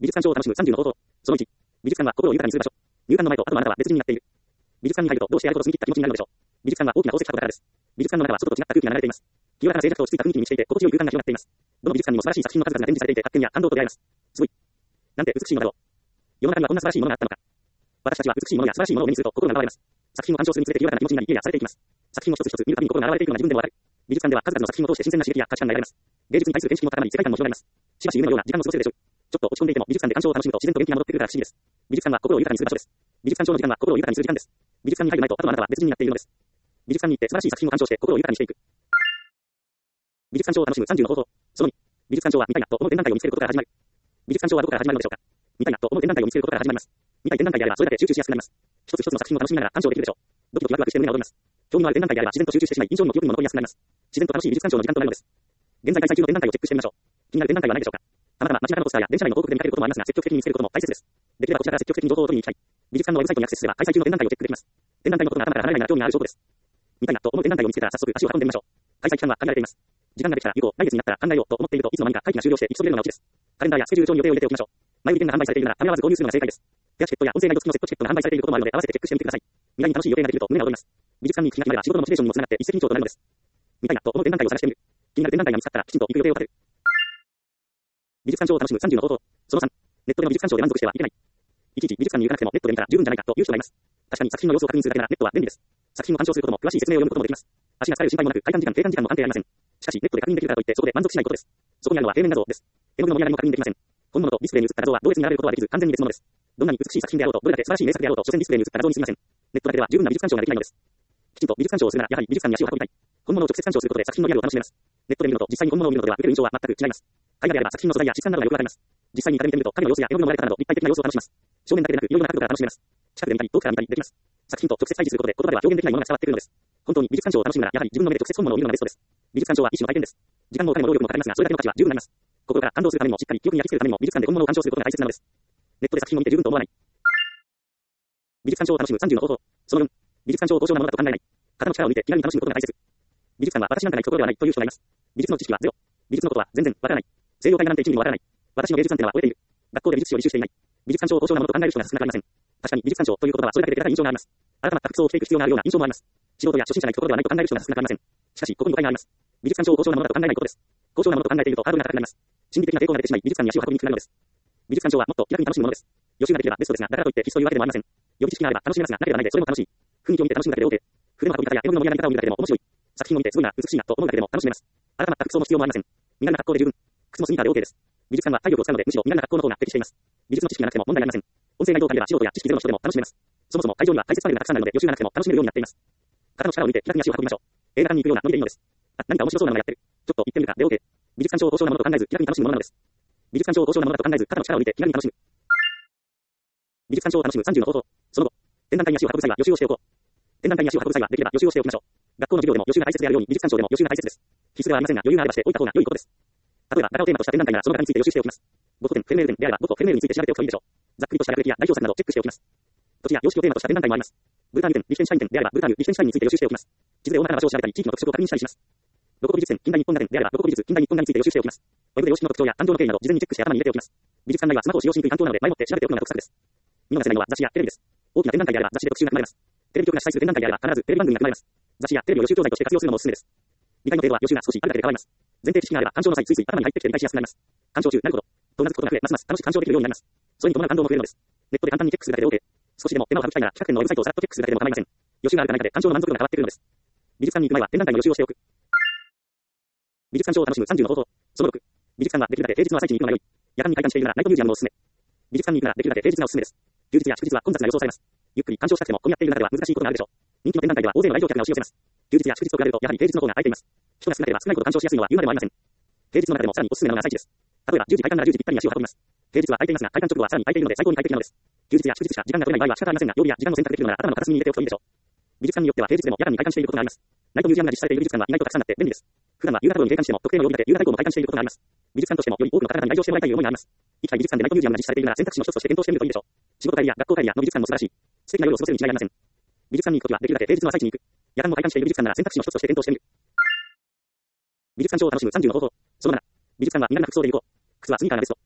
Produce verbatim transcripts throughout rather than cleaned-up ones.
美術鑑賞を楽しむさんじゅうの方法。そのいち、美術館は心を豊かにする場所。入館の前と後のあなたは別人になっている。美術館に入るとどうしてあること澄み切った気持ちになるのでしょう。美術館は大きな宝石箱だからです。美術館の中は外と違った空気が流れています。清らかな静寂と落ち着いた雰囲気に満ちていて心地よい空間が広がっています。どの美術館にも素晴らしい作品の数々が展示されていて発見や感動と出会えます。すごい。なんて美しいものだろう。世の中にはこんな素晴らしいものがあったのか。私たちは美しいものや素晴らしいものを目にすると心が奪われます。作品を鑑賞するにつれて清らかな気持ちになりイヤイヤされていきます。作品を一つ一つ見るたびに心が洗われていくのが自分でもわかる。美術館では数々の作品を通して新鮮な刺激や価値観が得られます。芸術に対する見識も高まり世界観も広がります。しばし夢のような時間を過ごせるでしょう。ちょっと落ち込んでいても美術館で鑑賞を楽しむと自然と元気が戻ってくるから不思議です。美術館は心を豊かにする場所です。美術鑑賞の時間は心を豊かにする時間です。美術館に入る前と後のあなたは別人になっているのです。美術館に行って素晴らしい作品を鑑賞して心を豊かにしていく。美術鑑賞を楽しむさんじゅうの方法。そのに、美術鑑賞は見たいなと思う展覧会を見つけることから始まる。美術鑑賞はどこから始まるのでしょうか。見たいなと思う展覧会を見つけることから始まります。見たい展覧会であればそれだけ集中しやすくなります。一つ一つの作品を楽しみながら鑑賞できるでしょう。ドキドキワクワクして胸が躍ります。興味のある展覧会であれば自然と集中してしまい印象にも記憶にも残りやすくなります。自然と楽しい美術鑑賞の時間となるのです。現在開催中の展覧会をチェックしてみましょう。気になる展覧会はないでしょうか。たまたま街中のポスターや電車内の広告で見かけることもありますが積極的に見つけることも大切です。できればこちらから積極的に情報を取りに行きたい。美術館のウェブサイトにアクセスすれば開催中の展覧会をチェックできます。展覧会のことが頭から離れないなら興味がある証拠です。見たいなと思う展覧会を見つけたら早速足を運んでみましょう。開催期間は限られています。時間ができたら以降、来月になったら考えようと思っているといつの間にか会期が終了して行きそびれるのがオチです。カレンダーやスケジュール帳に予定を入れておきましょう。前売り券が販売されているならためらわず購入するのが正解です。ペアチケットや音声ガイド付きのセットチケットが販売されていることもあるので合わせてチェックしてみてください。未来に楽しい予定ができると胸が躍ります。美術館に行く気が決まれば仕事のモチベーションにもつながって一石二鳥となるのです。見たいなと思う展覧会を探してみる。気になる展覧会が見つかったらきちんと行く予定を立てる。美術鑑賞を楽しむさんじゅうの方法。そのさん、ネットでの美術鑑賞で満足してはいけない。いちいち美術館に行かなくてもネットで見たら十分じゃないかという人がいます。確かに作品の様子を確認するだけならネットは便利です。作品を鑑賞することも詳しい説明を読むこともできます。足が疲れる心配もなく開館時間、閉館時間も関係ありません。しかしネットで確認できるからといってそこで満足しないことです。そこにあるのは平面画像です。絵の具の盛り上がりも確認できません。本物とディスプレイに映った画像は同列に並べることはできず完全に別物です。どんなに美しい作品であろうとどれだけ素晴らしい名作であろうと所詮ディスプレイに映った画像に過ぎません。ネットだけでは十分な美術鑑賞ができないのです。きちんと美術鑑賞をするならやはり美術館に足を運びたい。本物を直接鑑賞することで作品のリアルを楽しめます。ネットで見るのと実際に本物を見るのでは受ける印象は全く違います。海外であれば作品の素材や質感などがよくわかります。実際に見てみると影の様子や絵の具の割れ方など立体的な様子を楽しみます。正面だけでなくいろいろな角度から楽しめます。近くで見たり遠くから見たりできます。作品と直接対峙することで言葉では表現できないものが伝わってくるのです。本当に美術鑑賞を楽しむならやはり自分の目で直接本物を見るのがベストです。美術鑑賞は一種の体験です。時間もお金も労力もかかりますがそれだけの価値は十分になります。心から感動するためにもしっかり記憶に焼き付けるためにも美術館で本物を鑑賞することが大切なのです。ネットで作品を見て十分と思わない。美術鑑賞を楽しむさんじゅうの方法。そのよん、美術鑑賞を高尚なものだと考えない。型の力を見て気軽に楽しむことが大切。美術館は私なんかが行くところではないという人がいます。美術の知識はゼロ。美術のことは全然わからない。西洋絵画なんていちミリもわからない。私の芸術なんてのは終えている。学校で美術史を履修していない。美術鑑賞を高尚なものと考える人が少なくありません。確かに美術鑑賞という言葉はそれだけで手堅い印象があります。改まった服装を着ていく必要があるような印象もあります。素人や初心者が行くところではないと考える人が少なくありません。しかしここに誤解があります。美術鑑賞を高尚なものだと考えないことです。高尚なものと考えているとハードルが高くなります。心理的な抵抗が出てしまい美術館に足を運びにくくなるのです。美術鑑賞はもっと気楽に楽しむものです。予習ができればベストですがだからといって必須というわけでもありません。予備知識があれば楽しめますがなければないでそれも楽しい。雰囲気を見て楽しむだけで OK。筆の運び方や絵の具の盛り上がり方を見るだけでも面白い。作品を見てすごいな美しいなと思うだけでも楽しめます。改まった服装の必要もありません。身軽な格好で十分。靴もスニーカーで OK です。美術館は体力を使うのでむしろ身軽な格好の方が適しています。美術の知識がなくても問題ありません。音声ガイドを借りれば素人や知識ゼロの人でも楽しめます。そもそも会場には解説パネルがたくさんあるので予習がなくても楽しめるようになっています。肩の力を抜いて気楽に足を運びましょう。映画館に行くようなノリでいいのです。あ、何か面白そうなのがやってる。ちょっと行ってみるかで OK。美術鑑賞を高尚なものと考えず気楽に楽しむものなのです。美術鑑賞を高尚なものだと考えず肩の力を抜いて気軽に楽しむ。美術鑑賞を楽しむさんじゅうの方法。その後、展覧会に足を運ぶ際は予習をしておこう。展覧会に足を運ぶ際はできれば予習をしておきましょう。学校の授業でも予習が大切であるように美術鑑賞でも予習が大切です。必須ではありませんが余裕があればしておいた方が良いことです。例えば柄をテーマとした展覧会ならその柄について予習しておきます。ゴッホ展、フェルメール展であればゴッホ、フェルメールについて調べておくといいでしょう。ざっくりとした学歴や代表作などをチェックしておきます。土地や様式をテーマとした展覧会もあります。ブルターニュ展、リヒテンシュタイン展であればブルターニュ、リヒテンシュタインについて予習しておきます。地図で大まかな場所を調べたり地域の特色を確認したりします。ロココ美術展、近代日本画展であればロココ美術、近代日本画について予習しておきます。ウェブで様式の特徴や誕生の経緯など事前にチェックして頭に入れておきます。美術館内はスマホを使用しにくい環境なので前もって調べておくのが得策です。見逃せないのは雑誌やテレビです。大きな展覧会であれば雑誌で特集が組まれます。テレビ局が主催する展覧会であれば必ずテレビ番組が組まれます。雑誌やテレビを予習教材として活用するのもおすすめです。理解の程度は予習が少しあるだけで変わります。前提知識があれば鑑賞の際ついつい頭に入ってきて理解しやすくなります。鑑賞中、なるほど。とうなずくことが増え、ますます楽しく鑑賞できるようになります。それに伴う感動も増えるのです。ネットで簡単にチェックするだけで OK。少しでも手間を省きたいなら企画展のウェブサイトをさっとチェックするだけでも構いません。予習があるかないかで鑑賞の満足度が変わってくるのです。美術館に行く前は展覧会の予習をしておく。美術鑑賞を楽しむさんじゅうの方法。そのろく、美術館はできるだけ平日の朝一に行くのが良い。夜間に開館しているならナイトミュージアムもおすすめ。美術館に行くならできるだけ平日がおすすめです。休日や祝日は混雑が予想されます。ゆっくり鑑賞したくても混み合っている中では難しいことがあるでしょう。人気の展覧会では大勢の来場客が押し寄せます。休日や祝日と比べるとやはり平日の方が空いています。人が少なければ少ないほど鑑賞しやすいのは言うまでもありません。平日の中でもさらにおすすめなのが朝一です。例えばじゅうじ開館ならじゅうじぴったりに足を運びます。平日は空いていますが開館直後はさらに空いているので最高に快適なのです。休日や祝日しか時間が取れない場合は仕方ありませんが曜日や時間を選択できるのなら頭の片隅に入れておくといいでしょう。美術館によっては平日でも夜間に開館していることがあります。ナイトミュージアムが実施されている美術館は意外とたくさんあって便利です。普段は夕方頃に閉館しても特定の曜日だけ夕方以降も開館していることがあります。美術館としてもより多くの方々に来場してもらいたいという思いがあります。一回美術館でナイトミュージアムが実施されているなら選択肢の一つとして検討してみるといいでしょう。仕事帰りや学校帰りやの美術館も素晴らしい。素敵な夜を過ごせるに違いありません。美術館に行くときはできるだけ平日の朝一に行く。夜間も開館している美術館なら選択肢の一つとして検討してみる。美術鑑賞を楽しむさんじゅうの方法。そのなな、美術館は身軽な服装で行こう。靴はスニーカーがベスト。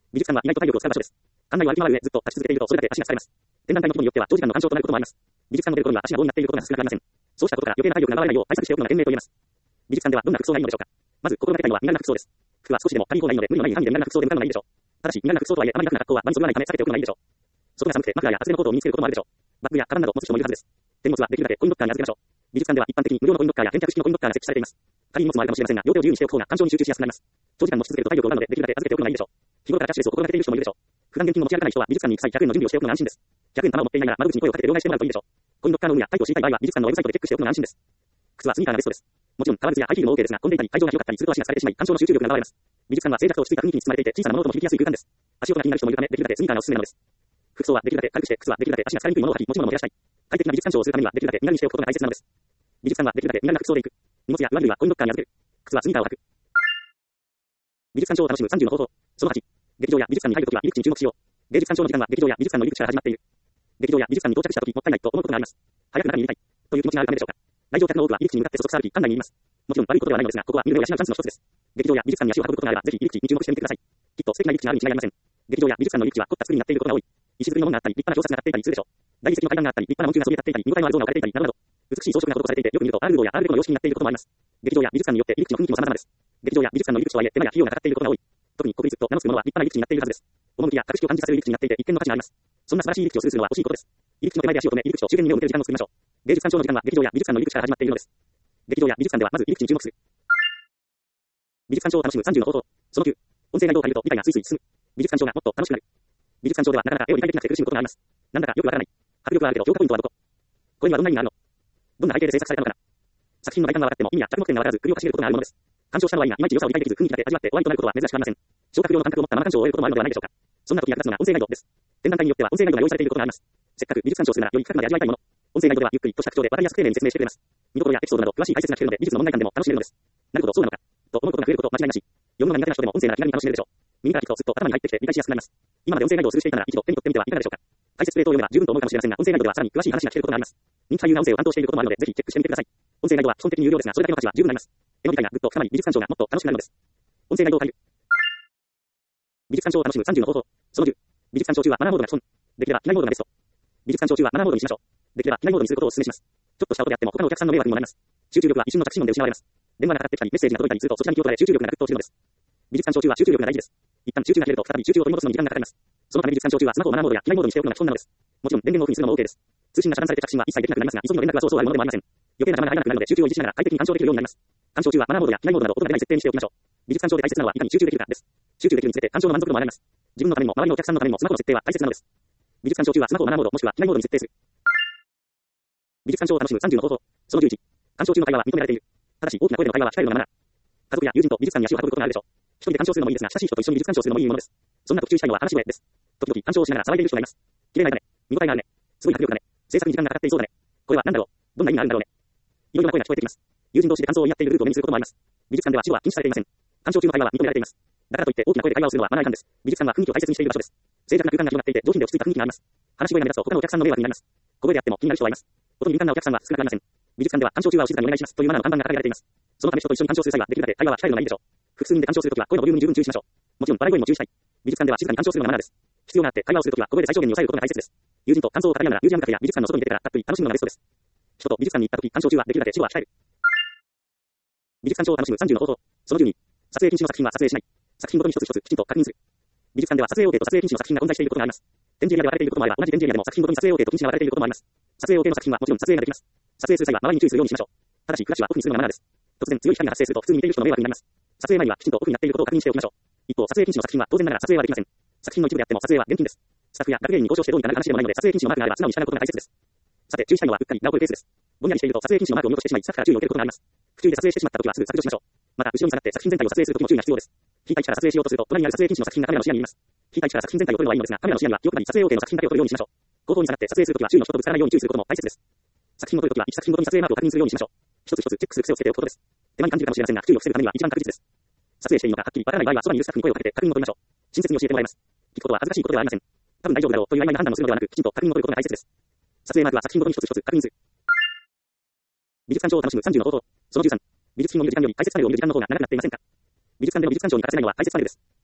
美術館は意外と体力を使う場所です。館内を歩き回る上ずっと立ち続けているとそれだけ足が疲れます。展覧会の規模によっては長時間の鑑賞となることもあります。美術館の出る頃には足が棒になっていることが少なくありません。そうしたことから余計な体力が奪われないよう対策しておくのが賢明と言えます。美術館ではどんな服装がいいのでしょうか。まず心がけたいのは身軽な服装です。服は少しでも髪方がいいので無理のない範囲で身軽な服装で向かうのがいいでしょう。ただし身軽な服装とはいえあまり楽な格好は場にそぐわないため避けておくのがいいでしょう。外が寒くてマフラーや厚手のコートを身につけることもあるでしょう。バッグやカバンなど持つ人もいるはずです。手荷物はできるだけコインロッカーに預けましょう。美術館では一般的に無料のコインロッカーや返却式のコインロッカーが設置されています。仮に荷物もあるかもしれませんが、両手を自由にしておく方が鑑賞に集中しやすくなります。長時間持ち続けると体力を奪うのでできるだけ預けておくのがいいでしょう。日頃からキャッシュレスを心がけている人もいるでしょう。普段現金を持ち歩かない人は美術館に行く際ひゃくえんの準備をしておくのが安心です。ひゃくえんの玉を持っていないなら窓口に声をかけて両替してもらうといいでしょう。コインロッカーの有無やタイプを知りたい場合は美術館のウェブサイトでチェックしておくのが安心です。靴はスニーカーがベストです。もちろん革靴やハイヒールも OK ですが、混んでいたり会場が広かったりすると足が疲れてしまい鑑賞の集中力が奪われます。美術館は静寂と落ち着いた雰囲気に包まれていて小さな物音も響きやすい空間です。足音が気になる人もいるためできるだけスニーカーがおすすめなのです。服装はできるだけ軽くして、靴はできるだけ足が疲れにくいものを履き、持ち物も増やしたい。快適な美術鑑賞をするためにはできるだけ身軽にしておくことが大切なのです。美術館はできるだけ身軽な服装で行く。荷物や上着類はコインロッカーに預ける。靴はスニーカーを履く。美術鑑賞を楽しむさんじゅうの方法。そのはち。劇場や美術館に入るときは入り口に注目しよう。芸術鑑賞の時間は劇場や美術館の入り口から始まっている。劇場や美術館に到着したときもったいないと思うことがあります。早く中に入りたいという気持ちがあるためでしょうか。来場客の多くは入り口に向かってそそくさ歩き館内にいます。もちろん悪いことではないのですが、ここは見る目を養うチャンスの一つです。劇場や美術館に足を運ぶことがあればぜひ入り口に注目してみてください。きっと素敵な入り口があるに違いありません。劇場や美術館の入り口は凝った作りになっていることが多い。石造りの門があったり、立派な表札が立っていたりするでしょう。大理石の階段があったり、立派な門柱がそびえ立っていたり、見応えのある像が置かれていたり、などなど、美しい装飾が施されていて、よく見るとアールルドやアールデコの様式になっていることもあります。劇場や美術館によって入り口の雰囲気も様々です。劇場や美術館の入り口とはいえ、手間や費用がかかっていることが多い。特に国立と名の付くものは立派な入り口になっているはずです。趣や格式を感じさせる入り口になっていて、一見の価値があります。そんな素晴らしい入り口をするのは欲しいことです。入り口の手前で足を止め、入り口と中間に目を向ける時間を作りましょう。芸術鑑賞の時間は劇場や美術館の入り口から始まっているのです。劇場や美術館ではまず入り口に注目する。美術鑑賞を楽しむさんじゅうの方法。そのきゅう。音声ガイドを借りると理解がスイスイ進む。美術鑑賞がもっと楽しくなる。美術鑑賞ではなかなか絵を理解できなくて苦しむことがあります。なんだかよくわからない。迫力はあるけど評価ポイントはどこ？これにはどんな意味があるの？どんな背景で制作されたのかな？作品の外観が分かっても意味や着目点が分からず首をかしげることがあるものです。鑑賞した場合がいまいち良さを理解できず雰囲気だけ味わって終わりとなることは珍しくありません。消化不良の感覚を持った生鑑賞を終えることもあるのではないでしょうか。そんな時役立つのが音声ガイドです。展覧会によっては音声ガイドが用意されていることがあります。せっかく美術鑑賞するならより深くまで味わいたいもの。音声ガイドではゆっくりとした口調で分かりやすく丁寧に説明してくれます。見どころやエピソードなど詳しい解説が聞けるので美術の問題感でも楽しめるのです。なるほどそうなのかと思うことが増えること間違いなし。読むのが苦手な人でも音声なら気軽に楽しめるでしょう。耳から聞くとすっと頭に入ってきて理解しやすくなります。今まで音声ガイドをするしていたなら一度手に取ってみてはいかがでしょうか。解説プレートを読めば十分と思うかもしれませんが、音声ガイドではさらに詳しい話が聞けることがあります。人気俳優が音声を担当していることもあるので、ぜひチェックしてみてください。音声ガイドは基本的に有料ですが、それだけの価値は十分あります。絵の理解がぐっと深まり、美術鑑賞がもっと楽しくなるのです。音声ガイドを借りる。美術鑑賞を楽しむさんじゅうの方法。そのじゅう。美術鑑賞中はマナーモードが基本。できれば機内モードがベスト。美術鑑賞中はマナーモードにしましょう。できれば機内モードにすることをお勧めします。ちょっとしたことであっても他のお客さんの迷惑にもなります。集中力は一瞬の着信音で失われます。電話がかかってきたりメッセージが届いたりするとそちらに気を取られ集中力がぐっと落ちるのです。美術鑑賞中は集中力が大事です。一旦集中が切れると再び集中を取り戻すのに時間がかかります。そのため美術鑑賞中はスマホをマナーモードや機内モードにしておくのが基本なのです。もちろん電源をオフにするのも OK です。通信が遮断されて着信は一切できなくなりますが、急ぎの連絡はそうそうあるものでもありません。余計な邪魔が入らなくなるので集中を維持しながら快適に鑑賞できるようになります。鑑賞中はマナーモードや機内モードなど音が出ない設定にしておきましょう。美術鑑賞で大切なのはいかに集中できるかです。集中できるにつれて鑑賞の満足度も上がります。自分のためにも周りのお客さんのためにもスマホの設定は大切なのです。美術鑑賞中はスマホをマナーモードもしくは機内モードに設定する。美術鑑賞を楽しむさんじゅうの方法。そのじゅういち。鑑賞中の会話は認められている。ただし大きな声での会話は控えるのがマナー。家族や友人と美術館に足を運ぶことがあるでしょう。一人で鑑賞するのもいいですが、親しい人と一緒に美術鑑賞するのもいいものです。そんな時注意したいのは話し声です。時々鑑賞をしながら騒いでいる人がいます。綺麗な絵だね。見応えがあるね。すごい迫力だね。制作に時間がかかっていそうだね。これは何だろう。どんな意味があるんだろうね。いろいろな声が聞こえてきます。友人同士で感想を言い合っているグループを目にすることもあります。美術館では死語は禁止されていません。鑑賞中の会話は認められています。だからといって大きな声で会話をするのはマナー違反です。美術館は雰囲気を大切にしている場所です。静寂な空間が広がっていて上品で落ち着いた雰囲気があります。話し声が目立つと他のお客さんの迷惑になります。小声であっても気になる人はいます。音に敏感なお客さんは少なくありません。美術館では鑑賞中はお静かにお願いしますというマナーの看板が掲げられています。そのため人と一緒に鑑賞する際はできるだけ会話は控えるのがいいでしょう。複数人で鑑賞するときは声のボリュームに十分注意しましょう。もちろん笑い声にも注意したい。美術館では静かに鑑賞するのがマナーです。必要があって会話をするときは小声で最小限に抑えることが大切です。友人と感想を語りながらミュージアムカフェや美術館の外に出てからたっぷり楽しむのがベストです。人と美術館に行ったとき鑑賞中はできるだけ死語は控える。美術鑑賞を楽しむさんじゅうの方法。そのじゅうに。撮影禁止の作品は撮影しない。作品ごとに一つ一つきちんと確認する。美術館では撮影予定と撮影禁止の作品が混在していることがあります。展示エリアで割れていることもあれば同じ展示エリアでも作品ごとに撮影予定と禁止が割れていることもあります。撮影予定の作品はもちろん撮影ができます。撮影する際は周りに注意するようにしましょう。ただしフラッシュはオフにするのがマナーです。突然強い光が発生すると普通に見ている人の迷惑になります。撮影前にはきちんとオフになっていることを確認しておきましょう。一方撮影禁止の作品は当然ながら撮影はできません。作品の一部であっても撮影は厳禁です。スタッフや学芸員に交渉してどうにかなる話でもないので撮影禁止のマークがあれば素直に従うことが大切です。さて注意したいのはうっかり名を取るケースです。ぼんやりしていると撮影禁止のマークを見落としてしまいスタッフから注意を受けることがあります。不注意で撮影してしまった時はすぐ削除しましょう。また後ろに下がって作品全体を撮影する時も注意が必要です。引いた位置から撮影しようとすると隣にある撮影禁止の作品がカメラの視野に見えます。引いた位置から作品全体を撮るのはいいのですがカメラの視野には気を配り撮影予定の作品だけを撮るようにしましょう。後方に下がって撮影するときは周囲の人とぶつからないように注意することも大切です。作品を撮るときはいち作品ごとに撮影マークを確認するようにしましょう。一つ一つチェックする癖をつけておくことです。手間に感じるかもしれませんが不注意を防ぐためには一番確実です。撮影していいのかはっきりわからない場合はそばにいるスタッフに声をかけて確認を取りましょう。親切に教えてもらいます。聞くことは恥ずかしいことではありません。多分大丈夫だろうという曖昧な判断をするのではなくきちんと確認を取ることが大切です。撮影マークは作品ごとに一つ一つ確認する。美術鑑賞を楽しむさんじゅうの方法。そのじゅうさん。美術品を見る時間より大切されを見る時間の方が長くなっていませんか。美術館での美術鑑賞に欠かせないのは大切されです。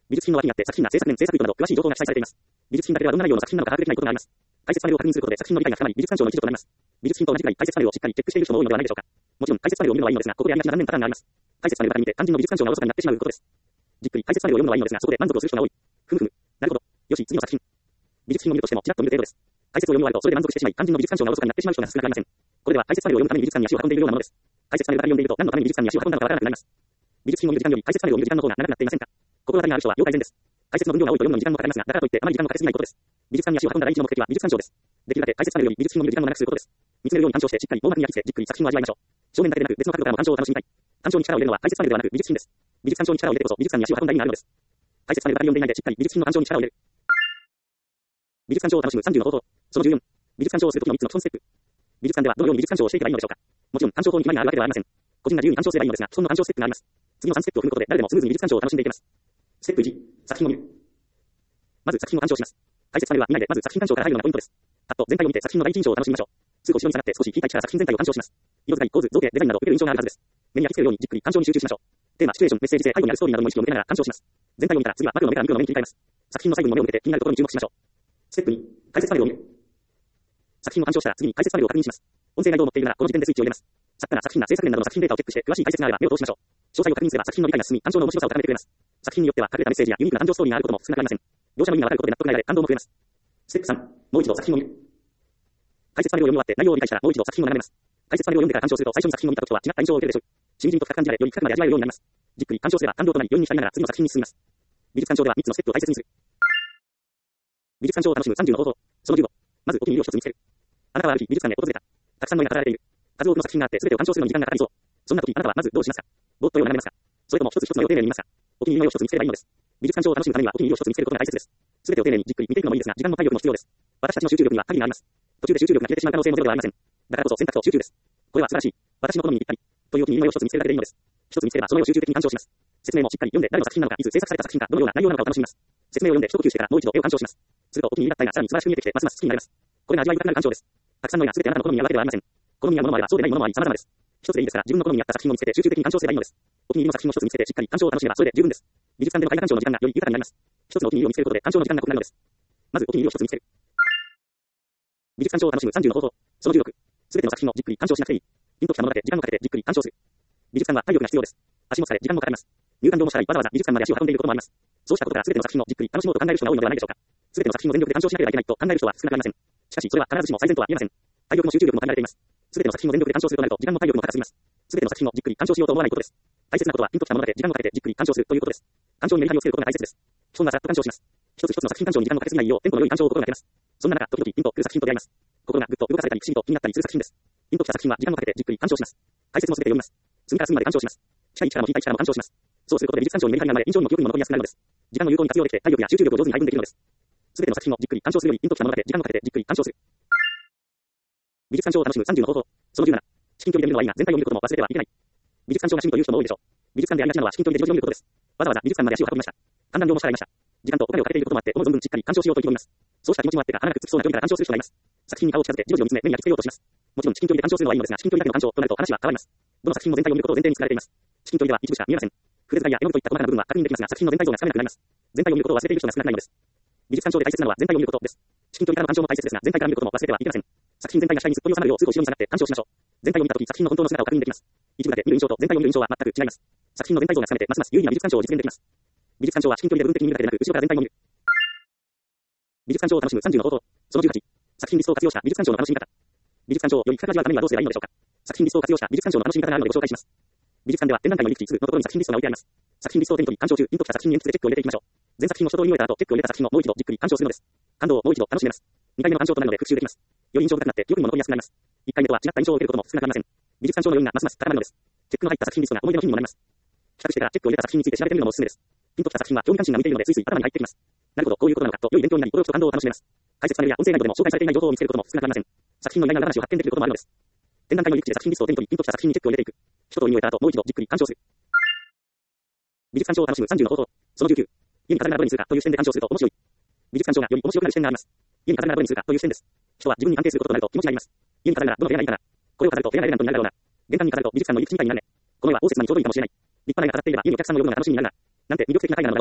美術品の枠にあって作品が制作年、制作日など詳しい情報が記載されています。美術品だけではどんな内容の作品なのか把握できないことがあります。解説パネルを確認することで作品の理解が深まり、美術鑑賞の基準となります。美術品と同じくらい解説パネルをしっかりチェックしている人も多いのではないでしょうか。もちろん解説パネルを見るのはいいのですが、ここでありがちな残念なパターンがあります。解説パネルから見て肝心の美術鑑賞がおろそかになってしまうことです。じっくり解説パネルを読むのはいいのですが、そこで満足をする人が多い。ふむふむ。なるほど。よし、次の作品。美術品を見るとしても、ちらっと見る程度です。解説を読み終わると、それで満足してしまい、肝心の美術鑑賞がおろそかになってしまう人が少なくありません。これでは解説パネルを読むために美術館に足を運んでいるようなものです。解説パネルだけ読んでいると、何のために美術館に足を運んだのかわからなくなります。美術品を見る時間より解説パネルを見る時間の方が長くなっていませんか。心当たりがある人は要改善です。解説の分量が多いと読むのに時間もかかりますが、だからといってあまり時間もかけすぎないことです。美術館に足を運んだ第一の目的は美術鑑賞です。できるだけ解説パネルより美術品を見る時間を長くすることです。見つめるように鑑賞してしっかり網膜に焼き付け、じっくり作品を味わいましょう。正面だけでなく別の角度からも鑑賞を楽しみたい。鑑賞に力を入れるのは解説パネルではなく美術品です。美術鑑賞に力を入れてこそ美術館に足を運んだ意味があるのです。解説パネルだけ読んでいないでしっかり美術品の鑑賞に力を入れる。美術鑑賞を楽しむさんじゅうの方法。そのじゅうよん。美術鑑賞をするときのみっつの基本ステップ。美術館ではどのように美術鑑賞をしていけばいいのでしょうか。もちろん鑑賞法に決まりがあるわけではありません。個人が自由に鑑賞すればいいのですが、基本の鑑賞ステップがあります。次のさんステップを踏むことで誰でもスムーズに美術鑑賞を楽しんでいけます。ステップいち、作品を見る。まず作品を鑑賞します。解説パネルは見ないでまず作品鑑賞から入るのがポイントです。パッと全体を見て作品の第一印象を楽しみましょう。数個後ろに下がって少し引いた位置から作品全体を鑑賞します。色使い、構図、造形、デザインなど受ける印象があるはずです。目に焼き付けるようにじっくり鑑賞に集中しましょう。テーマ、シチュエーション、メッセージ性、背後にあるストーリーなどにも意識を向けながら鑑賞します。全体を見たら次はマクロの目からミクロの目に切り替えます。作品の細部にも目を向けて気になるところに注目しましょう。ステップに、解説パネルを見る。作品を鑑賞したら次に解説パネルを確認します。音声内容を持っているならこの時点でスイッチを入れます。作家な作品が制作年などの作品データをチェックして詳しい解説があれば目を通しましょう。詳細を確認すれば作品の理解が進み、鑑賞の面白さを高めてくれます。作品によっては隠れたメッセージやユニークな感情ストーリーがあることも少なくありません。描写の意味がわかることで納得が得られ感動も増えます。ステップさん、もう一度作品を見る。解説パネルを読み終わって内容を理解したらもう一度作品を眺めます。解説パネルを読んでから鑑賞すると最初に作品を見た時とは違った印象を受けるでしょう。しみじみと深く感じられより深くまで味わえるようになります。じっくり鑑賞すれば感動となり余韻に浸りながら次の作品に進みます。美術鑑賞ではみっつのステップを大切にする。美術鑑賞を楽しむさんじゅうの方法。そのじゅうご。まずお気に入りを一つ見つける。あなたはある日美術館へ訪れた。たくさんの絵が飾られている。数多くの作品があって全てを鑑賞するのに時間がかかりそう。そんな時あなたはまずどうしますか。ぼーっと絵を眺めますか。それとも一つ一つの絵を丁寧に見ますか。お気に入りの絵を一つ見つければいいのです。美術鑑賞を楽しむためにはお気に入りを一つ見つけることが大切です。全てを丁寧にじっくり見ていくのもいいですが、時間も体力も必要です。私たちの集中力には限りがあります。途中で集中力が切れてしまう可能性もゼロではありません。だからこそ選択と集中です。これは素晴らしい。私の好みにぴったり。というお気に入りの絵を一つ見つけるだけでいいのです。一つ見つければその絵を集中的に鑑賞します。説明もしっかり読んで誰の作品なのか、いつ制作された作品か、どのような内容なのかを楽しみます。説明を読んで一呼吸してからもう一度絵を鑑賞します。するとお気に入りだった絵がさらに素晴らしく見えてきてますます好きになります。これが味わい深くなる鑑賞です。たくさんの絵が全てあなたの好みに合うわけではありません。好みに合うものもあればそうでないものもあり様々です。一つでいいですから自分の好みに合った作品を見つけて集中的に鑑賞すればいいのです。お気に入りの作品を一つ見つけてしっかり鑑賞を楽しめばそれで十分です。美術館での絵画鑑賞の時間がより豊かになります。一つのお気に入りを見つけることで鑑賞の時間が濃くなるのです。まずお気に入りを一つ見つける。美術鑑賞を楽しむさんじゅうの方法。そのじゅうろく。すべての作品をじっくり鑑賞しなくていい。ピンときたものだけ時間をかけてじっくり鑑賞する。美術館は体力が必要です。足も疲れ、時間もかかります。入館料も支払い、わざわざ美術館まで足を運んでいることもあります。そうしたことからすべての作品をじっくり楽しもうと考える人が多いのではないでしょうか。すべての作品を全力で鑑賞しなければいけないと考える人は少なくありません。しかしそれは必ずしも最善とは言えません。体力も集中力も限られています。すべての作品を全力で鑑賞するとなると時間も体力も高すぎます。すべての作品をじっくり鑑賞しようと思わないことです。大切なことはピンときたものだけ時間をかけてじっくり鑑賞するということです。鑑賞にメリハリをつけることが大切です。基本はさっと鑑賞します。一つ一つの作品鑑賞に時間をかけすぎないようテンポの良い鑑賞を心がけます。そんな中、時々ピンとくる作品と出会います。心がぐっと動かされたり不思議と気になったりする作品です。ピンときた作品は時間をかけてじっくり鑑賞します。解説もすべて読みます。次から次まで鑑賞します。近い位置からも引いた位置からも鑑賞します。そうすることで美術鑑賞にメリハリが生まれ印象にも記憶にも残りやすくなるのです。時間を有効に活用できて体力や集中力を上手に配分できるのです。すべての作品をじっくり鑑賞するよりピンときたものだけ時間をかけてじっくり鑑賞する。美術鑑賞を楽しむさんじゅうの方法。そのじゅうなな。至近距離で見るのはいいが全体を見ることも忘れてはいけない。美術鑑賞が趣味という人も多いでしょう。美術館でありがちなのは至近距離でじろじろ見ることです。わざわざ美術館まで足を運びました。観覧料も支払いました。時間とお金をかけていることもあって思う存分しっかり鑑賞しようと意気込みます。そうした気持ちもあってか鼻がくっつきそうな距離から鑑賞する人がいます。作品に顔を近づけじろじろ見つめ目に焼き付けようとします。もちろん至近距離で鑑賞するのはいいのですが至近距離だけの鑑賞となると話は変わります。どの作品も全体を見ることを前提に作られています。至近距離では一部しか見えません。筆遣いや絵の具といった細かな部分は確認できますが作品の全体像がつかめなくなります。全体を見ることを忘れている人が少なくないのです。美術鑑賞で大切なのは全体を見ることです。至近距離からの鑑賞も大切ですが全体から見ることも忘れてはいけません。作品全体が視界にすっぽり収まるよう数個後ろに下がって鑑賞しましょう。全体を見たとき作品の本当の姿を確認できます。一部だけ見る印象と全体を見る印象は全く違います。作品の全体像がつかめてますます有意義な美術鑑賞を実現できます。美術鑑賞は至近距離で部分的に見るだけでなく後ろから全体を見る。美術鑑賞を楽しむさんじゅうの方法。そのじゅうはち。作品リストを活用した美術鑑賞の楽しみ方。美術鑑賞をより深く味わうためにはどうすればいいのでしょうか。作品リストを活用した美術鑑賞の楽しみ方があるのでご紹介します。美術館では展覧会の入り口すぐのところに作品リストが置いてあります。作品リストを手に取り鑑賞中、ピンときた作品に鉛筆でチェックを入れていきましょう。全作品を一通り終えた後、チェックを入れた作品をもう一度じっくり鑑賞するのです。感動をもう一度楽しめます。にかいめの鑑賞となるので復習できます。より印象深くなって記憶にも残りやすくなります。いっかいめとは違った印象を受けることも少なくありません。美術鑑賞の余韻がますます高まるのです。チェックの入った作品リストが思い出の日にもなります。比較してからチェックを入れた作品について調べてみるのもおすすめです。ピンときた作品は興味関心が向いているのでついつい頭に入ってきます。なるほど、こういうことなのかと良い勉強になり、驚きと感動を楽しめます。解説パネルや音声ガイドでも紹介されていない情報を見つけることも少なくありません。作品の意外な話を発見できることもあるのです。展覧会の入り口で作品リストを手に取り、ピンときた作品にチェックを入れていく。一通り終えた後、もう一度じっくり鑑賞する。美術鑑賞を楽しむさんじゅうの方法。そのじゅうきゅう。家に飾るならどれにするかという視点で鑑賞すると面白い。美術鑑賞がより面白くなる視点があります。家に飾るならどれにするかという視点です。人は自分に関係することとなると気持ちがあります。家に飾るならどの部屋がいいかな。これを飾ると部屋がエレガントになるだろうな。玄関に飾ると美術館の入り口みたいになるね。この絵は応接間にちょうどいいかもしれない。立派な絵が飾っていれば家にお客さんを呼ぶのが楽しみになるな。なんて魅力的な絵画なのだろう。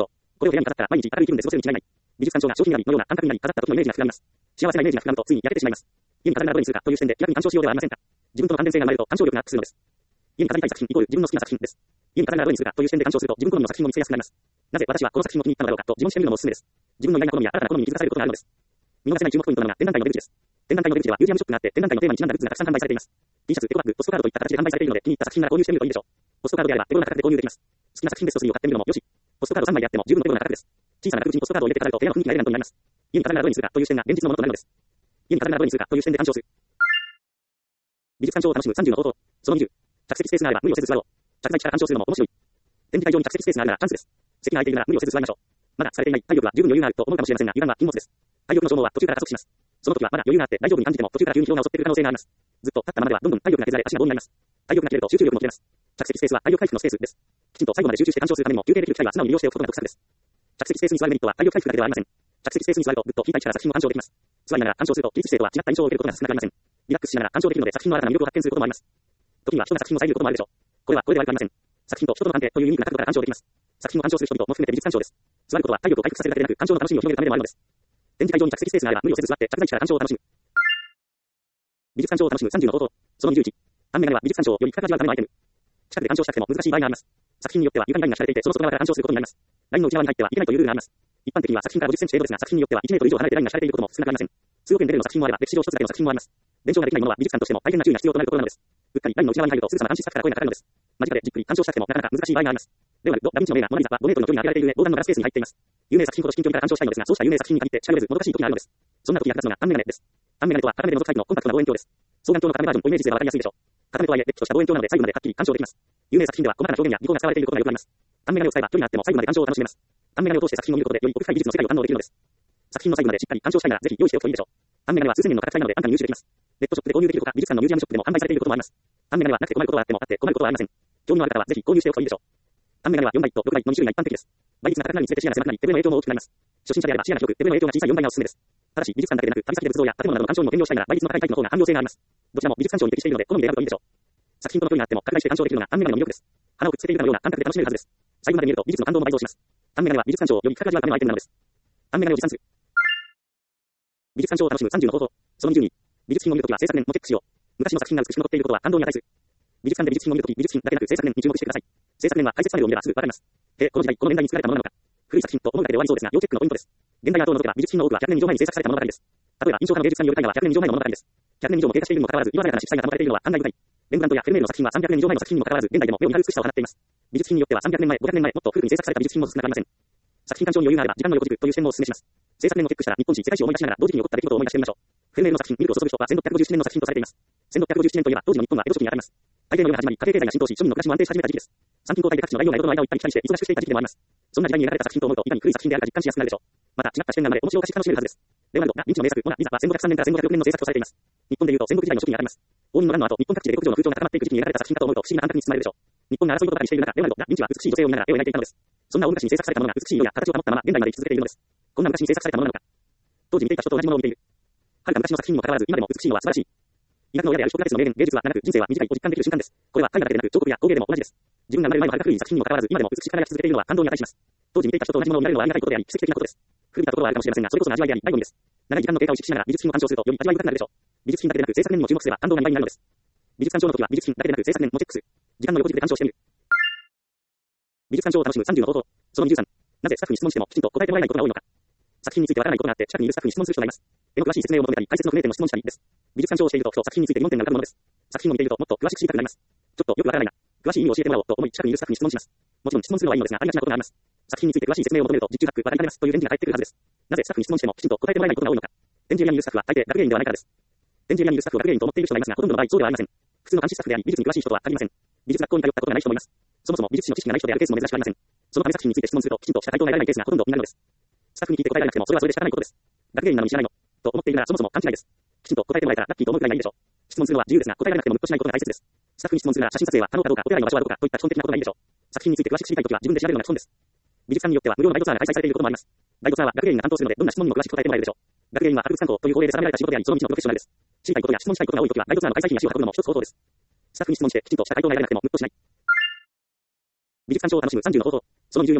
これを部屋に飾ったら毎日明るい気分で過ごせるに違いない。美術鑑賞が商品選びのような感覚になり、飾った時のイメージが膨らみます。幸せなイメージが膨らむとついにやれてしまいます。家に飾るならどれにするかという視点で気楽に鑑賞しようではありませんか。自分との関連性が生まれると鑑賞力がアップするのです。家に飾りたい作品イコール自分の好きな作品です。家に飾るならどれにするかという視点で鑑賞すると自分好みの作品を見つけやすくなります。なぜ私はこの作品を気に入ったのだろうかと自問してみるのもおすすめです。自分の意外な好みや新たな好みに気づかされることがあるのです。見逃せない注目ポイントなのが展覧会の出口です。展覧会の出口ではミュージアムショップがあって展覧会のテーマにちなんだグッズがたくさん販売されています。T シャツ、エコバッグ、ポストカードといった形で販売されているので気に入った作品なら購入してみるといいでしょう。ポストカードであれば手頃な価格で購入できます。好きな作品ベストスリーを買ってみるのもよし。ポストカードさんまいであっても十分の手頃な価格です。小さな額縁にポストカードを入れて飾ると部屋の雰囲気がエレガントになります。家に飾るならどれにするかという視点が現実のものとなるのです。家に飾るならどれにするかという視点で鑑賞する。美術鑑賞を楽しむさんじゅうの方法。そのにじゅう。着席スペースがあれば無理をせず座ろう。着座位から鑑賞するのも面白い。展示会場に着席スペースがあるならチャンスです。席が空いているなら無理をせず座りましょう。まだされていない体力は十分余裕があると思うかもしれませんが、油断は禁物です。体力の消耗は途中から加速します。その時はまだ余裕があって大丈夫に感じても途中から急に疲労が襲ってくる可能性があります。ずっと立ったままではどんどん体力が削られ足が棒になります。体力が切れると集中力も切れます。着席スペースは体力回復のスペースです。きちんと最後まで集中して鑑賞するためにも休憩できる機会は素直に利用しておくことが得策です。着席スペースに座るメリットは体力回復だけではありません。着席スペースに座るとぐっと引いた位置から作品を鑑賞できます。座りながら鑑賞すると起立姿勢とは違った印象を受けることが少なくありません。リラックスしながら鑑賞できるので作品の新たな魅力を発見することもあります。時には人が作品を遮ることもあるでしょう。これはこれで悪くありません。作品と人との関係というユニークな角度から鑑賞できます。作品を鑑賞する人々も含めて美術鑑賞です。座ることは体力を回復させるだけでなく鑑賞の楽しみを広げるためでもあるのです。展示会場に着席スペースがあれば無理をせず座って着座位置から鑑賞を楽しむ。美術鑑賞を楽しむさんじゅうの方法。そのにじゅういち。半眼鏡は美術鑑賞をより深く味わうためのアイテム。近くで鑑賞したくても難しい場合があります。作品によっては床にラインが敷かれていてその外側から鑑賞することになります。ラインの内側に入ってはいけないというルールがあります。一般的には作品からごじゅっセンチ程度ですが作品によってはいちメートル以上離れてラインが敷かれていることも少なくありません。通用点レベルの作品もあれば歴史上一つだけの作品もあります。伝承ができないものは美術館としても大変な注意が必要となるところなのです。うっかりラインの内側に入るとすぐさま暗視スタッフから声がかかるのです。間近でじっくり鑑賞したくてもなかなか難しい場合があります。レオナルド・ダ・ヴィンチの名画モナリザはごメートルの距離に当てられている上、防弾のガラスペースに入っています。有名作品ほど至近距離から鑑賞したいのですが、そうした有名作品に限って近寄れずもどかしい時があるのです。そんな時役立つのが半眼鏡です。半眼鏡とは片目で覗くタイプのコンパクトな望遠鏡です。双眼鏡の片目バージョンをイメージすればわかりやすいでしょう。片目とはいえ、れっきとした望遠鏡なので細部まではっきり鑑賞できます。有名作品では細かな表現や技巧が使われていることがよくあります。半眼鏡を使えば距離があっても細部まで鑑賞を楽しめます。半眼鏡を通して作品を見ることでより奥深い美術の世界を堪能できるのです。作品の細部までしっかり鑑賞したいならぜひ用意しておくといいでしょう。半眼鏡は数千円の価格帯なので安価に入手できます。ネットショップで購入できるほか美術館のミュージアムショップでも販売されていることもあります。半眼鏡はなくて困ることはあってもあって困ることはありません。興味のある方はぜひ購入しておくといいでしょう。半眼鏡はよんばいとろくばいのに種類が一般的です。倍率が高くなるにつれて視野が狭くなり、手ブレの影響も大きくなります。初心者であれば視野が広く、手ブレの影響が小さいよんばいがおすすめです。ただし、美術館だけでなく、旅先で仏像や建物などの鑑賞にも転用したいなら、倍率の高いタイプの方が汎用性があります。どちらも美術鑑賞に適しているので、好みで選ぶといいでしょう。作品との距離があっても、拡大して鑑賞できるのが半眼鏡の魅力です。花をくっつけているかのような感覚で楽しめるはずです。細部まで見ると、美術の感動も倍増します。半眼鏡は美術鑑賞をより深く味わうためのアイテムなのです。半眼鏡を持参する。美術鑑賞を楽しむさんじゅうの方法。そのにじゅうに。美術品を見るときは制作年もチェックしよう。昔の作品が美しく残っていることは感動に値する。美術館で美術品を見るとき、美術品だけでなく制作年に注目してください。制作年は解説パネルを見ればすぐわかります。へえ、この時代、この年代に作られたものなのか。古い作品と思うだけで終わりそうですが、要チェックのポイントです。現代アートを除けば美術品の多くはひゃくねん以上前に制作された物語です。例えば、印象派の芸術家による絵画はひゃくねん以上前の物語です。ひゃくねん以上も経過しているにもかかわらず、色鮮やかな色彩が保たれているのは感慨深い。レンブラントやフェルメールの作品はさんびゃくねん以上前の作品にもかかわらず、現代でも目を見張る美しさを放っています。美術品によってはさんびゃくねんまえ、ごひゃくねんまえ、もっと古くに制作された美術品も少なくありません。作品鑑賞に余裕があれば、時間の横軸という視点もお勧めします。制作年をチェックしたら、日本史、世界史を思い出しながら、同時期に起こった出来事を思い出してみましょう。フェルメールの作品、ミルクを注ぐ人はせんろっぴゃくごじゅうななねんの作品とされています。せんろっぴゃくごじゅうななねんといえば、当時の日本は江戸初期にあたります。大抵の世が始まり、家庭経済が浸透し、庶民の暮らしも安定し始めた時期です。参勤交代で各地の大名が江戸の間を行ったり来たりして、忙しくしていた時期でもあります。そんな時代に描かれた作品と思うと、いかに古い作品であるか実感しやすくなるでしょう。また、違った視点が生まれ、面白おかしく楽しめるはずです。レオナルド・ダ・ヴィンチの名作、モナ・リザはせんごひゃくさんねんからせんごひゃくろくねんの制作とされています。日本でいうと戦国時代の初期にあたります。応仁の乱の後、日本各地で国情の風潮が高まっていく時期に描かれた作品かと思うと不思議な感覚に包まれるでしょう。日本が争い事ばかりしている中、レオナルド・ダ・ヴィンチは美しい女性を見ながら絵を描いていたのです。そんな大昔に制作されたものが美しい色や形を保ったまま現代まで生き続けているのです。こんな昔に制作されたものなのか。当時見ていた人と同じものを見ている。はるか昔の作品にもかかわらず、今でも美しいのは素晴らしい。医学の親であるヒポクラテスの名言、芸術は長く、人生は短いを実感できる瞬間です。これは絵画だけでなく、彫刻や工芸でも同じです。自分が生まれる前のはるか古い作品にもかかわらず、今でも美しく輝き続けているのは感動に値します。当時見ていた人と同じものを見られるのはありがたいことであり、奇跡的なことです。古びたところはあるかもしれませんが、それこそが味わいであり、醍醐味です。長い時間の経過を意識しながら美術品を鑑賞すると、より味わい深くなるでしょう。美術品だけでなく、制作年にも注目すれば感動がにばいになるのです。美術鑑賞の時は美術品だけでなく、制作年もチェックする。時間の横軸で鑑賞してみる。美術鑑賞を楽しむさんじゅうの方法。そのにじゅうさん。なぜスタッフに質問してもきちんと答えてもらえないことが多いのか。作品についてわからないことがあって、近くにいるスタッフに質問する人がいます。絵の詳しい説明を求めたり、解説の不明点の質問したりです。美術鑑賞をしていると、ふと作品について疑問点が浮かぶものです。作品を見ていると、もっと詳しく知りたくなります。ちょっとよくわからないな。詳しい意味を教えてもらおうと思い、近くにいるスタッフに質問します。もちろん質問するのはいいのですが、ありがちなことがあります。作品について詳しい説明を求めると、実中核、話題になりますという返事が返ってくるはずです。なぜスタッフに質問してもきちんと答えてもらえないことが多いのか。展示エリアにいるスタッフは大抵学芸員ではないからです。展示エリアにいるスタッフを学芸員と思っている人がいますが、ほとんどの場合そうではありません。普通の監視スタッフであり、美術に詳しい人とは限りません。美術学校に通ったことがない人もいます。そもそも美術史の知識がない人であるケースも珍しくありません。そのため作品について質問すると、きちんとした回答が得られないケースがほとんどになるのです。スタッフに聞いて答えられなくても、それはそれで仕方ないことです。学芸員なのに知らないのと思っているならそもそも勘違いです。きちんと答えてもらえたらラッキーと思うくらいないでしょう。質問するのは自由ですが、答えられなくてもムッとしないことが大切です。スタッフに質問するなら写真撮影は可能かどうか、お手洗いの場所はどこかといった基本的なことがいいでしょう。作品について詳しく知りたいときは自分で調べるのが基本です。美術館によっては無料のガイドツアーが開催されていることもあります。ガイドツアーは学芸員が担当するので、どんな質問にも詳しく答えてもらえるでしょう。学芸員は博物参考という法令で定められた仕事であり、その道のプロフェッショナルです。知りたいことや質問したいことが多いときは、ガイドツアーの開催費に足を運ぶのも一つ方法です。スタッフに質問してきちんとした回答が得られなくてもムッとしない。美術鑑賞を楽しむさんじゅうの方法。そのにじゅうよん。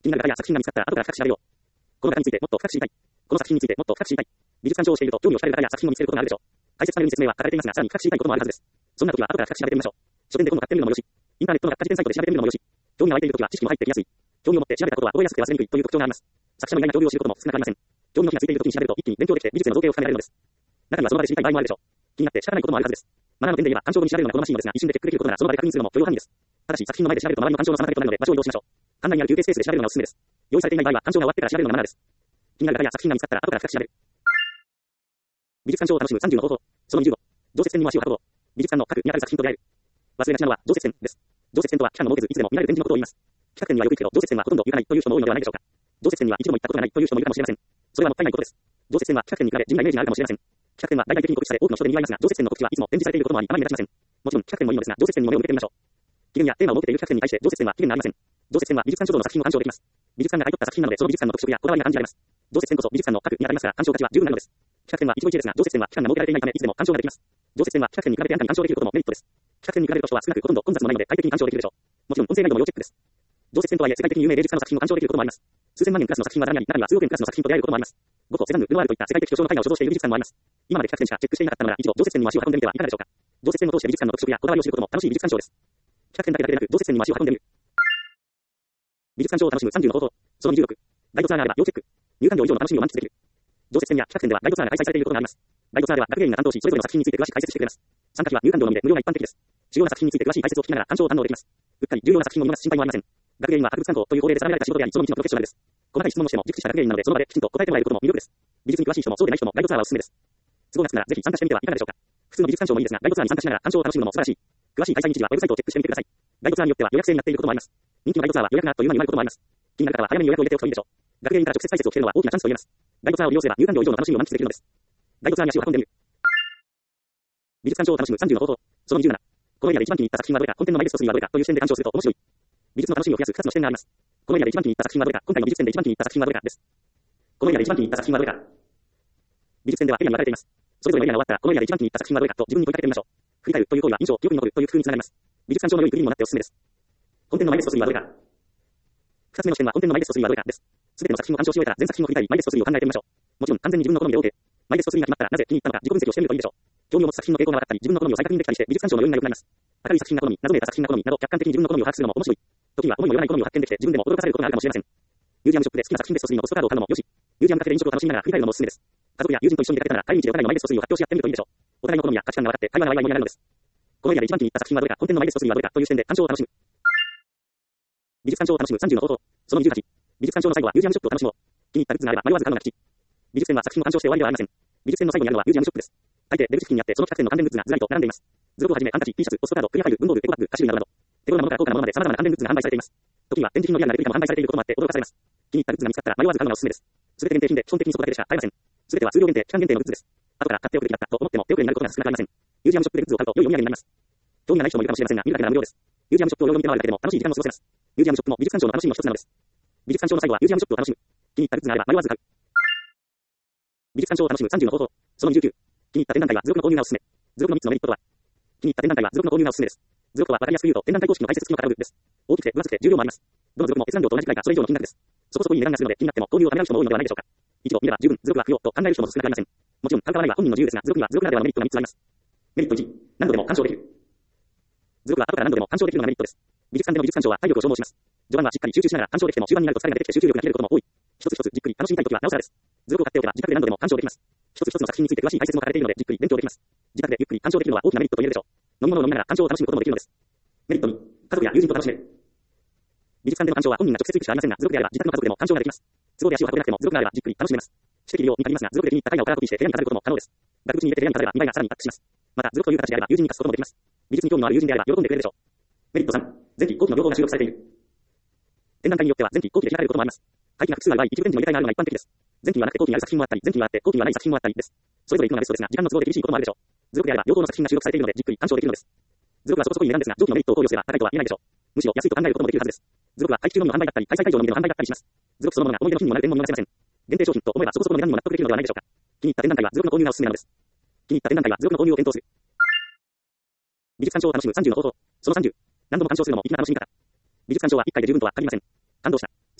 気になる方や作品が見つかったら後から深く調べよう。この方についてもっと深く知りたい。この作品についてもっと深く知りたい。美術鑑賞をしていると興味を惹かれる方や作品を見つけることがあるでしょう。解説パネルに説明は書かれていますが、さらに深く知りたいこともあるはずです。そんな時は後から深く調べてみましょう。書店で本を買ってみるのもよし、インターネットの百科事典サイトで調べてみるのもよし、興味が湧いている時は知識も入ってきやすい。興味を持って調べたことは覚えやすくて忘れにくいという特徴があります。作者の意外な境遇を知ることも少なくありません。興味の火がついている時に調べると一気に勉強できて美術への造形を深められるのです。中にはその場で知りたい場合もあるでしょう。気になって仕方ないこともあるはずです。マナーの点で言えば鑑賞後に調べるのが好ましいのですが、一瞬でチェックできることならその場で確認するのも許容範囲です。ただし作品の前で調べると周りの鑑賞の妨げとなるので場所を移動しましょう。館内にある休憩スペースで調べるのがおすすめです。用意されていない場合は鑑賞が終わってから調べるのがマナーです。気になる方や作品が見つかったら後から深く調べる。美術鑑賞を楽しむさんじゅうの方法。そのにじゅうご。常設展に足を運ぼう。美術館の各見当たる作品と出会える。忘れがちなのは常設展です。常設展とは期間を設けずいつでも見られる展示のことを言います。企画展にはよく行くけど常設展はほとんど行かないという人も多いのではないでしょうか。常設展には一度も行ったことがないという人もいるかもしれません。それはもったいないことです。常設展は企画展に比べ地味なイメージがあるかもしれません。企画展は大々的に告知され多くの人で賑わいますが、常設展の告知はいつも展示されていることもありあまり目立ちません。もちろん企画展もいいのですが、常設展にも目を向けてみましょう。期限やテーマを設けている企画展に対して常設展は期限がありません。常設展は美術館所蔵の作品を鑑賞できます。美術館が買い取った作品なのでその美術館の特色やこだわりが感じられます。常設展こそ美術館の各に当たりますが鑑賞価値は十分なのです。企画展は一期一会ですが、常設展は期間が設けられていないためいつでも鑑賞ができます。常設展は企画展に比べて安価に鑑賞できることもメリットです。企画展に比べると人は少なくほとんど混雑もないので快適に鑑賞できるでしょう。もちろん音声ガイドも要チェックです。常設展とはいえ世界的に有名芸術家の作品を鑑賞できることもあります。数千万円クラスの作品は誰にあり、中には数億円クラスの作品と出会えることもあります。ゴッホ、セザンヌ、ルノワールといった世界的巨匠の絵画を所蔵している美術館もあります。今まで企画展しかチェックしていなかったのなら一度常設展にも足を運んでみてはいかがでしょうか。常設展を通して美術館の特色やこだわりを知ることも楽しい美術鑑賞です。企画展だけだけでなく常設展にも足を運んでみる。美術鑑賞を楽しむさんじゅうの方法。そのにじゅうろく。ガイドツアーがあれば要チェック。入館料以上の楽しみを満喫できる。常設展や企画展ではガイドツアーが開催されていることがあります。ガイドツアーでは学芸員が担当し、それぞれの作品について詳しく解説してくれます。参加費は入館料のみで無料が一般的です。主要な作品について詳しい解説を聞きながら鑑賞を堪能できます。うっかり重要な作品を見逃す心配もありません。学芸員は博物観光という法令で定められた仕事であり、その道のプロフェッショナルです。細かい質問をしても熟知した学芸員なのでその場できちんと答えてもらえることも魅力です。美術に詳しい人もそうでない人もガイドツアーはおすすめです。都合がつくならぜひ参加してみてはいかがでしょうか。普通の美術鑑賞もいいですが、ガイドツアーに参加しながら鑑賞を楽しむのも素晴らしい。詳しい開催日時はウェブサイトをチェックしてみてください。ガイドツアーによっては予約制になっていることもあります。人気のガイドツアーは予約があっという間に埋まることもあります。気になる方は早めに予約を入れておくといいでしょう。学芸員から直接解説を聞けるのは大きなチャンスと言えます。ガイドツアーを利用すれば入館料以上の楽しみを満喫できるのです。ガイドツアーに足を運んでみる。美術鑑賞を楽しむさんじゅうの方法。そのにじゅうなな。このエリアで一番気に入った作品はどれか、本店のマイベストスリーはどれかという視点で鑑賞すると面白い。美術の楽しみを増やすふたつの視点があります。このエリアで一番気に入った作品はどれか、今回の美術展で一番気に入った作品はどれかです。このエリアで一番気に入った作品はどれか。美術展ではエリアに分かれています。それぞれのエリアが終わったら、このエリアで一番気に入った作品はどれかと自分に問いかけてみましょう。振り返るという行為は印象、記憶に残るという工夫につながります。美術鑑賞の良い区切りにもなっておすすめです。本店のマイベストスリーはどれか。二つ目の視点は本店のマイベストスリーはどれかです。すべての作品を鑑賞し終えたら全作品を振り返りマイベストスリーを考えてみましょう。もちろん完全に自分の好みで OK。マイベストスリーが決まったらなぜ気に入ったのか自己分析をしてみるといいでしょう。興味を持つ作品の傾向が分かったり、自分の好みを再確認できたりして美術鑑賞の要因が良くなります。明るい作品が好み、謎めいた作品が好みなど客観的に自分の好みを把握するのも面白い。時には思いもよらない好みを発見できて自分でも驚かされることがあるかもしれません。ミュージアムショップで好きな作品ベストスリーのポストカードを買うのもよし、ミュージアムカフェで飲食を楽しみながら振り返るのもおすすめです。家族や友人と一緒に出かけたなら帰り道でお互いのマイベストスリーを発表し合ってみるといいでしょう。お互いの好みや価値観が分かって会話の合間になるのです。このエリアで一番気に入った作品はどれか、本店のマイベストスリーはどれかという視点で鑑賞を楽しむ。美術鑑賞を楽しむさんじゅうの方法。そのにじゅうはち。美術鑑賞の最後はミュージアムショップを楽しもう。気に入ったグッズがあれば迷わず買うのが吉。美術展は作品を鑑賞して終わりではありません。美術展の最後にあるのはミュージアムショップです。大抵出口付近にあってその企画展の関連グッズがずらりと並んでいます。図録をはじめハンカチ、T シャツ、ポストカード、クリアファイル、文房具、エコバッグ、菓子類などなど、手頃なものから高価なものまで様々な関連グッズが販売されています。時には展示品のリアルなレプリカも販売されていることもあって驚かされます。気に入ったグッズが見つかったら迷わず買うのがおすすめです。すべて限定品で基本的にそこだけでしか買えません。すべては数量限定、期間限定のグッズです。後から買っておくべきだったと思っても手遅れになることが少なくありません。ミュージアムショップでグッズを買うと良いお土産になります。興味がない人もいるかもしれませんが、見るだけなら無料です。ミュージアムショップをよく見て回るだけでも楽しい時間を過ごせます。ミュージアムショップも美術鑑賞の楽しみの一つなのです。美術鑑賞の最後はミュージアムショップを楽しむ。気に入ったグッズがあれば迷わず買う。美術鑑賞を楽しむさんじゅうの方法。そのにじゅうきゅう。気に入った展覧会は図録の購入がおすすめ。図録のみっつのメリットとは。気に入った展覧会は図録の購入がおすすめです。図録は分かりやすく言うと展覧会公式の解説付きのカタログです。大きくて分厚くて重量もあります。どの図録も閲覧料と同じくらいかそれ以上の金額です。そこそこいい値段がするので気になっても購入をためらう人も多いのではないでしょうか。一度見れば十分図録は不要と考える人も少なくありません。もちろん買う買わないは本人の自由ですが、図録には図録ならではのメリットがみっつあります。メリットいち。何度でも鑑賞できる。図録は後から何度でも鑑賞できるのがメリットです。美術館での美術鑑賞は体力を消耗します。序盤はしっかり集中しながら鑑賞できても中盤になると疲れが出てきて集中力が切れることも多い。一つ一つじっくり楽しみたいときはなおさらです。図録を買っておけば自宅で何度でも鑑賞できます。一つ一つの作品について詳しい解説も書かれているのでじっくり勉強できます。自宅でゆっくり鑑賞できるのは大きなメリットと言えるでしょう。飲み物を飲みながら鑑賞を楽しむこともできるのです。メリットに、家族や友人と楽しめる。美術館での鑑賞は本人が直接行くしかありませんが、図録であれば自宅の家族でも鑑賞ができます。都合で足を運べなくても図録があればじっくり楽しめます。指摘量にかかりますが、図録で気に入った絵画をカラーコピーして部屋に飾ることも可能です。額縁に入れて部屋に飾れば見栄えがさらにアップします。また、図録という形であれば友人に貸すこともできます。美術に興味のある友人であれば喜んでくれるでしょう。メリットさん、前期後期の両方が収録されている。展覧会によっては前期後期で開かれることもあります。会期が複数ある場合、一部展示の入れ替えがあるのが一般的です。前期はなくて後期にある作品もあったり、前期はあって後期にはない作品もあったりです。それぞれ行くのがベストですが、時間の都合で厳しいこともあるでしょう。図録であれば両方の作品が収録されているのでじっくり鑑賞できるのです。図録はそこそこいい値段ですが、上記のメリットを考慮すれば高いとは言えないでしょう。むしろ安いと考えることもできるはずです。図録は会期中のみの販売だったり、開催会場のみでの販売だったりします。図録そのものが思い出の品にもなる点も見逃せません。限定商品と思えばそこそこの値段にも納得できるのではないでしょうか。気に入った展覧会は図録の購入がおすすめなのです。気に入った展覧会は図録の購入を検討する。美術鑑賞を楽しむさんじゅうの方法。そのさんじゅう。何度も鑑賞するのも粋な楽しみ方。美術鑑賞はいっかいで十分とは限りません。感動した。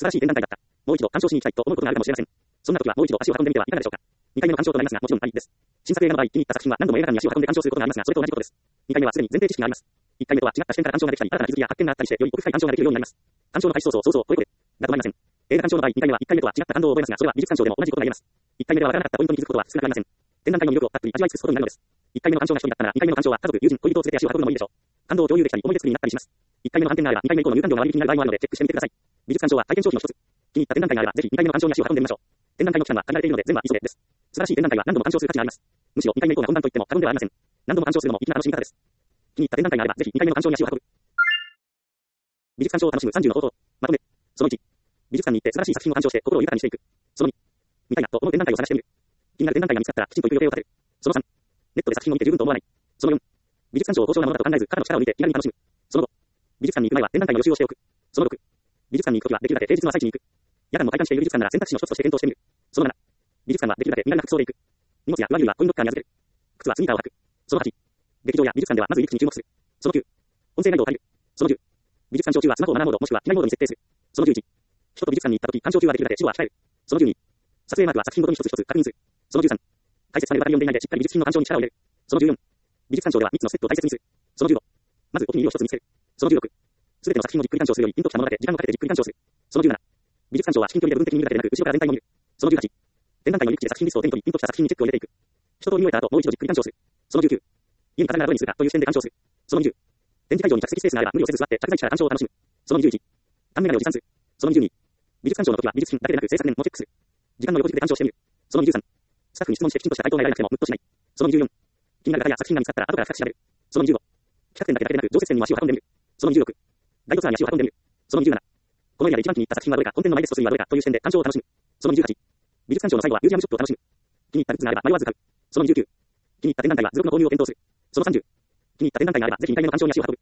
素晴らしい展覧会だった。もう一度鑑賞しに行きたいと思うことがあるかもしれません。そんな時はもう一度足を運んでみてはいかがでしょうか。にかいめの鑑賞となりますが、もちろんありです。新作映画の場合、気に入った作品は何度も映画館に足を運んで鑑賞することがありますが、それと同じことです。にかいめはすでに前提知識があります。いっかいめとは違った視点から鑑賞ができたり、新たな気づきや発見があったりして、より奥深い鑑賞ができるようになります。鑑賞の開始早々、想像を超えこれ。だと思いません。映画鑑賞の場合、にかいめはいっかいめとは違った感動を覚えますが、それは美術鑑賞でも同じことが言えます。いっかいめではわからなかったポイントに気づくことは少なくありません。展覧会の魅力をたっぷり味わい尽くすことになるのです。いっかいめの鑑賞が一人だったなら、にかいめの鑑賞は家族、友人、恋人を連れて足を運ぶのもいいでしょう。感動を共有できたり、思い出作りになったりします。いっかいめの観点があれば、にかいめ以降の入館料が割引になる場合もあるので、チェックしてみてください。美術鑑賞は体験商品の一つ。気に入った展覧会があれば、ぜひにかいめの鑑賞に足を運んでみましょう。展覧会の期間は限られているので、全部は急げです。素晴らしい展覧会は何度も鑑賞する価値があります。むしろにかいめ以降が本番と言っても過言ではありません。何度も鑑賞するのも粋な楽しみ方です。気に入った展覧会があれば、ぜひにかいめの鑑賞に足を運ぶ。美術鑑賞を楽しむさんじゅうの方法。まとめ。そのいち。美術館に行って素晴らしい作品を鑑賞して心を豊かにしていく。そのに。見たいなと思う展覧会を探してみる。気になる展覧会が見つかったらきちんと行く予定を立てる。そのさん。ネットで作品を見て十分と思わない。そのよん。美術鑑賞を高尚なものだと考えず、彼の力を見て気軽に楽しむ。そのご。美術館に行く前は展覧会の予習をしておく。そのろく。美術館に行くときはできるだけ平日の朝一に行く。夜間も開館している美術館なら選択肢の一つとして検討してみる。そのなな。美術館はできるだけ身軽な服装で行く。荷物や上着はコインロッカーに預ける。靴はスニーカーを履く。そのはち。劇場や美術館ではまず入り口に注目する。そのきゅう。音声ガイドを借りる。そのじゅう。美術鑑賞中はスマホをマナーモードもしくは機内モードに設定する。そのじゅういち。人と美術館に行ったとき、鑑賞中はできるだけ手話は控える。そのじゅうに。撮影マークは作品ごとに一つ一つ確認する。そのじゅうさん。解説されるばかり読んでいないでしっかり美術品の鑑賞に力を入れる。そのじゅうよん。美術鑑賞ではみっつのステップを大切にする。そのじゅうご。まずお気に入りを一つ見つける。そのじゅうろく。すべての作品をじっくり鑑賞するよりピンときたものだけ時間をかけてじっくり鑑賞する。そのじゅうなな。美術鑑賞は至近距離で部分的に見るだけでなく、後ろから全体も見る。そのじゅうはち。展覧会の入り口で作品リストを手に取り、ピンときた作品にチェックを入れていく。一通り見終えた後、もう一度じっくり鑑賞する。そのじゅうきゅう。家に飾るならどれにするかという視点で鑑賞する。そのにじゅう。展示会場に着席スペースがあれば無理をせず座って着座位置から鑑賞を楽しむ。そのにじゅういち。単メガネを持参する。そのにじゅうに。美術鑑賞の時は美術品だけでなく制作年もチェックする。時間の横軸で鑑賞してみる。そのにじゅうさん。スタッフに質問してきちんとした回答が得られなくてもムッとしない。そのにじゅうよん。気になる方や作品が見つかったら後から深く調べる。そのにじゅうご。企画展だけだけでなく常設展にも足を運んでみる。そのにじゅうろく。ガイドツアーに足を運んでみる。そのにじゅうなな。このエリアで一番気に入った作品はどれか、コンテンツのマイベストスリーはどれかという視点で鑑賞を楽しむ。そのにじゅうはち。美術鑑賞の最後はミュージアムショップを楽しむ。気に入ったグッズがあれば迷わず買う。そのにじゅうきゅう。気に入った展覧会は付録の購入を検討する。そのさんじゅう。気に入った展覧会があればぜひにかいめの鑑賞に足を運ぶ。